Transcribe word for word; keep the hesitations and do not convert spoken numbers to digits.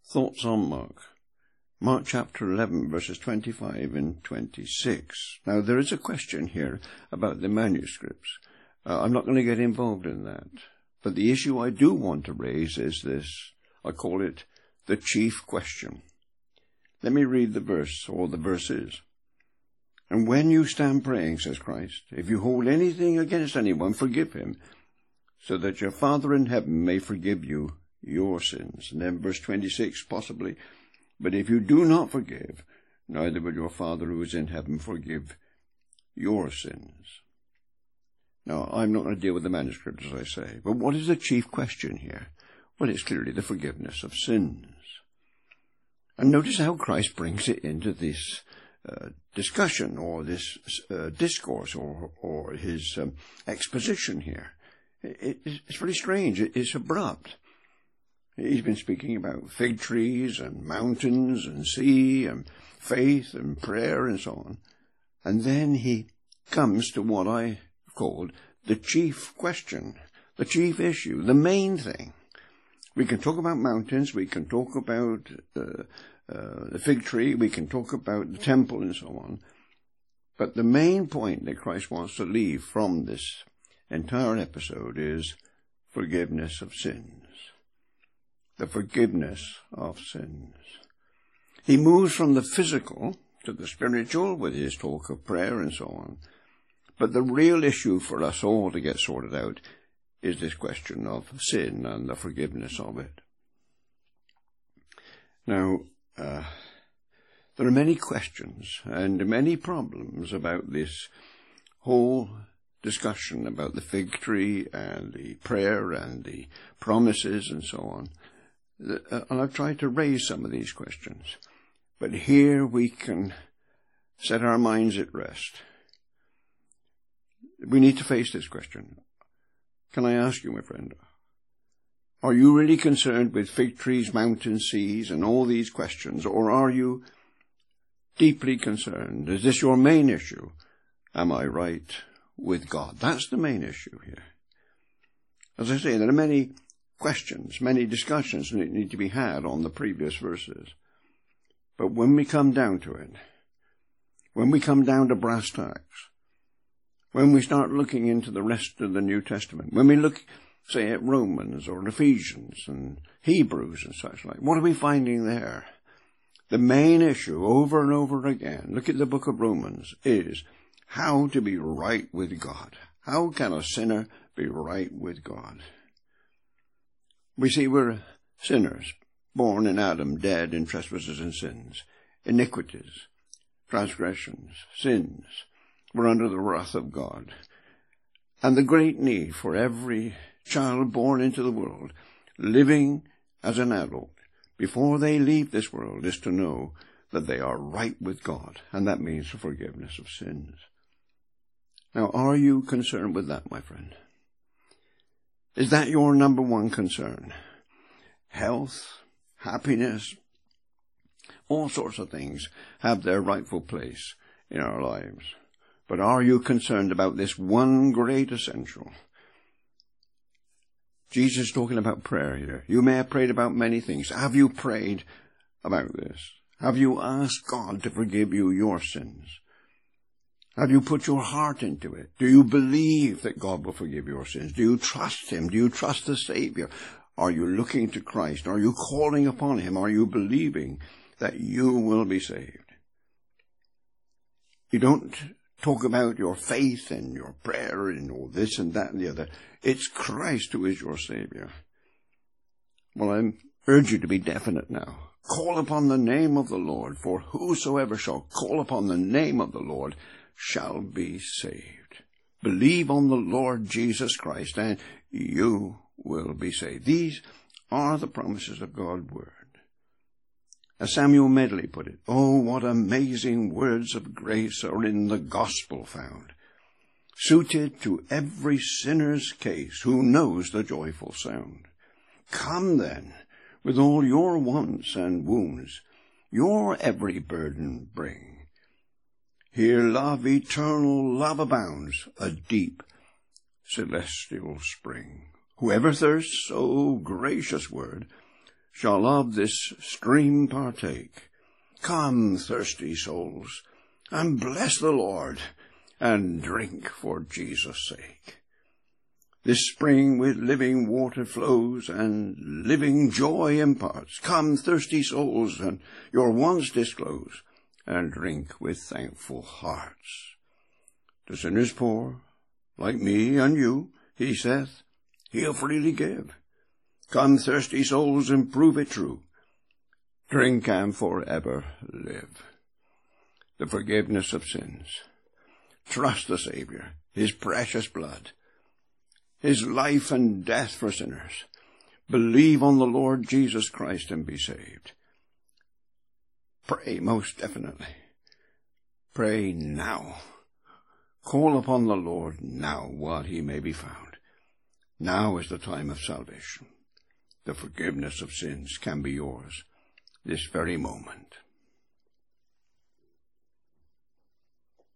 Thoughts on Mark. Mark chapter eleven, verses twenty-five and twenty-six. Now, there is a question here about the manuscripts. Uh, I'm not going to get involved in that. But the issue I do want to raise is this. I call it the chief question. Let me read the verse, or the verses. And when you stand praying, says Christ, if you hold anything against anyone, forgive him, so that your Father in heaven may forgive you your sins. And then verse twenty-six, possibly, but if you do not forgive, neither will your Father who is in heaven forgive your sins. Now, I'm not going to deal with the manuscript, as I say, but what is the chief question here? Well, it's clearly the forgiveness of sins. And notice how Christ brings it into this uh, discussion, or this uh, discourse, or, or his um, exposition here. It, it, it's very strange. It, it's abrupt. He's been speaking about fig trees and mountains and sea and faith and prayer and so on. And then he comes to what I called the chief question, the chief issue, the main thing. We can talk about mountains, we can talk about uh, uh, the fig tree, we can talk about the temple and so on. But the main point that Christ wants to leave from this entire episode is forgiveness of sins. The forgiveness of sins. He moves from the physical to the spiritual with his talk of prayer and so on. But the real issue for us all to get sorted out is this question of sin and the forgiveness of it. Now, uh, there are many questions and many problems about this whole discussion about the fig tree and the prayer and the promises and so on. And I've tried to raise some of these questions. But here we can set our minds at rest. We need to face this question. Can I ask you, my friend, are you really concerned with fig trees, mountains, seas, and all these questions? Or are you deeply concerned? Is this your main issue? Am I right with God? That's the main issue here. As I say, there are many questions, many discussions that need to be had on the previous verses. But when we come down to it, when we come down to brass tacks, when we start looking into the rest of the New Testament, when we look, say, at Romans or Ephesians and Hebrews and such like, what are we finding there? The main issue over and over again, look at the book of Romans, is how to be right with God. How can a sinner be right with God? We see we're sinners, born in Adam, dead in trespasses and sins, iniquities, transgressions, sins. We're under the wrath of God. And the great need for every child born into the world, living as an adult, before they leave this world, is to know that they are right with God. And that means the forgiveness of sins. Now, are you concerned with that, my friend? Is that your number one concern? Health, happiness, all sorts of things have their rightful place in our lives. But are you concerned about this one great essential? Jesus is talking about prayer here. You may have prayed about many things. Have you prayed about this? Have you asked God to forgive you your sins? Have you put your heart into it? Do you believe that God will forgive your sins? Do you trust him? Do you trust the Savior? Are you looking to Christ? Are you calling upon him? Are you believing that you will be saved? You don't talk about your faith and your prayer and all this and that and the other. It's Christ who is your Savior. Well, I urge you to be definite now. Call upon the name of the Lord, for whosoever shall call upon the name of the Lord shall be saved. Believe on the Lord Jesus Christ, and you will be saved. These are the promises of God's word. As Samuel Medley put it, oh, what amazing words of grace are in the gospel found, suited to every sinner's case who knows the joyful sound. Come then, with all your wants and wounds, your every burden bring. Here love, eternal love abounds, a deep celestial spring. Whoever thirsts, O gracious word, shall of this stream partake. Come, thirsty souls, and bless the Lord, and drink for Jesus' sake. This spring with living water flows, and living joy imparts. Come, thirsty souls, and your wants disclose, and drink with thankful hearts. To sinners poor, like me and you, he saith, he'll freely give. Come, thirsty souls, and prove it true. Drink and forever live. The forgiveness of sins. Trust the Saviour, his precious blood, his life and death for sinners. Believe on the Lord Jesus Christ and be saved. Pray most definitely. Pray now. Call upon the Lord now while he may be found. Now is the time of salvation. The forgiveness of sins can be yours this very moment.